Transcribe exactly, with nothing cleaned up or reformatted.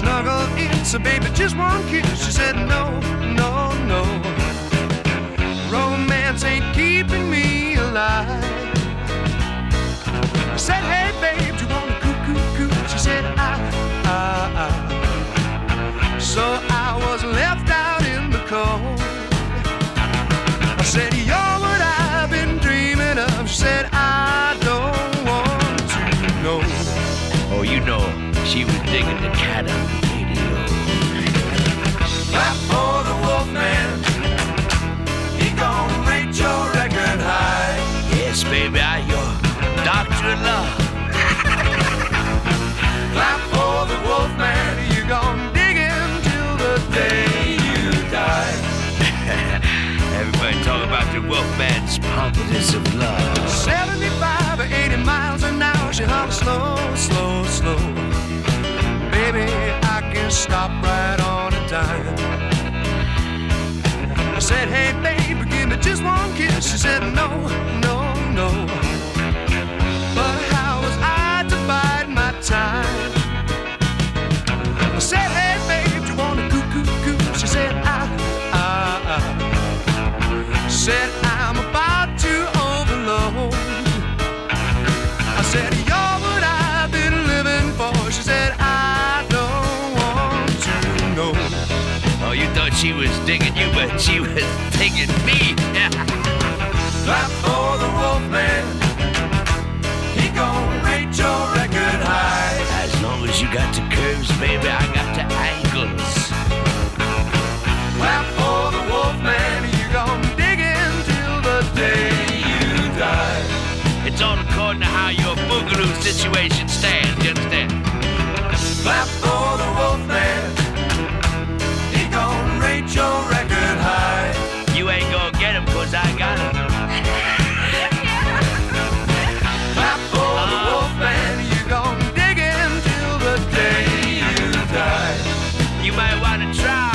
snuggle in. So baby, just one kiss. She said no, no, no. Romance ain't keeping me alive. I said, hey babe, do you want to coo coo coo? She said, I, I, I. So I was left out in the cold. I said, you're what I've been dreaming of. She said, I don't want to know. Oh, you know, she was digging the cat on the radio. Clap for the Wolfman. He gon' rate your record high. Yes, baby, I your doctor of love. Clap for the Wolfman. You gon' dig him till the day you die. Everybody talk about the Wolfman's pompous of love. seventy-five or eighty miles an hour. She hollers slow, slow, slow. Baby, I can stop right on a dime. I said, hey baby, give me just one kiss. She said, no, no, no. But how was I to bide my time? I said, hey babe, do you want to coo coo coo? She said, I, I, I. Said, I'm about to overload. I said, you're what I've been living for. She said, I don't want to know. Oh, you thought she was digging you, but she was digging me. Clap for the Wolfman. He gon' rate your record high. As long as you got the curves, baby, I got the angles. Clap for the Wolfman. You gon' dig in till the day you die. It's all according to how your boogaloo situation stands, you understand? Clap for the Wolfman. He gon' rate your record high. You ain't gonna get him, cause I got him. Clap for uh, the Wolfman. You gon' dig in till the day you die. You might wanna try.